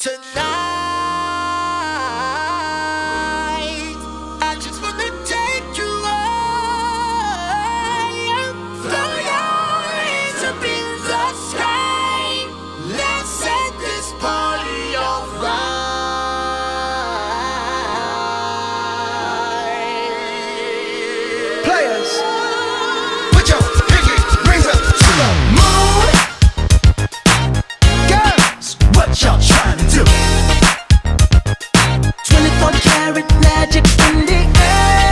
Tonight, I just wanna take you high. Throw your hands up in the sky. Let's set this party on fire. Players, put your pinky rings up to the moon. Girls, what y'all trying to do? 24 karat magic in the air.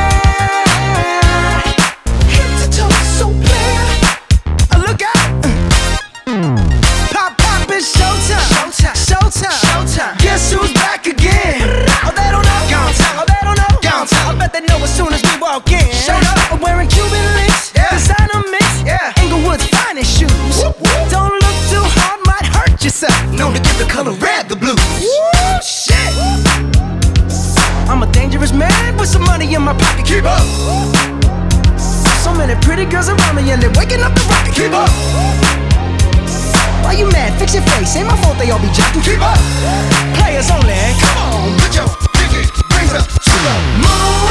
Head to toe, so clear. Look out! Pop, pop, it's showtime. Showtime, showtime, showtime. Guess who's back again? Oh, they don't know. Gone time. Oh, they don't know. Gone time. I bet they know as soon as we walk in. Showed up. I'm wearing Cuban links, Yeah. designer mix, Yeah. Inglewood's finest shoes. Whoop, whoop. Don't look too hard, might hurt yourself. Known to give the color red the blues. Woo, shit. I'm a dangerous man with some money in my pocket. Keep up, So many pretty girls around me and they're waking up the rocket. keep up, Why you mad? Fix your face. Ain't my fault they all be jocking. keep up. Players only. Come on, put your pinky rings up to the moon.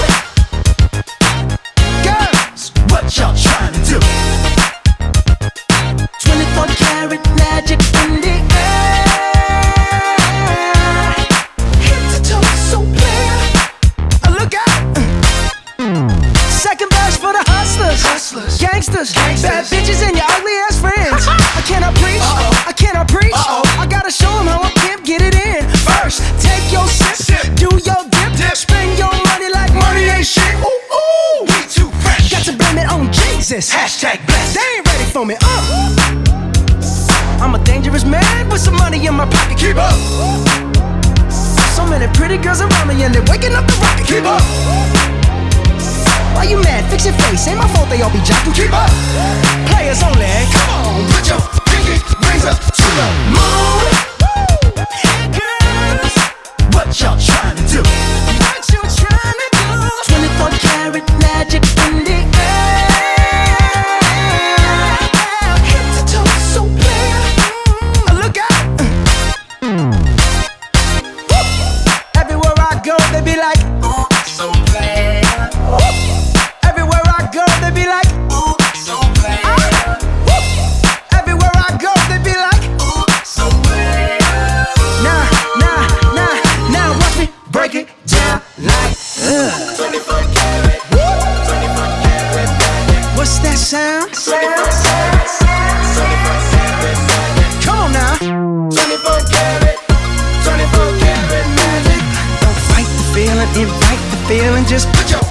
Girls, what y'all trying to do? 24 karat magic in the air. Head to toe, so clear. Look out! Second verse for the hustlers, Hustlers. gangsters, Gangsters. bad bitches and your ugly ass friends. I cannot preach, Uh-oh. I cannot preach. Uh-oh. I gotta show them how I pimp get it in. First, take your sip, Sip. do your dip, Dip. spend your money like Money ain't shit. Ooh, ooh, we too fresh. Got to blame it on Jesus. Hashtag blessed. They ain't ready for me. I'm a dangerous man with some money in my pocket. Keep up, So many pretty girls around me and they're waking up the rocket. keep up, Why you mad? Fix your face. Ain't my fault they all be jocking. keep up. Players only. Come on, put your pinky rings up to the moon. Girls, What y'all trying to do? what you trying to do? 24 karat magic in the air. Head to toe, so clear. Look out! Everywhere I go, they be like, Ooh, so bad. everywhere I go, they be like, Ooh, so bad. everywhere I go, they be like, Ooh, so bad. now, watch me break it down like, 24 karat. 24 karat magic. what's that sound? 24 karat magic. Come on now. 24 karat. 24 karat magic. Don't fight the feeling, invite the feeling, just Put your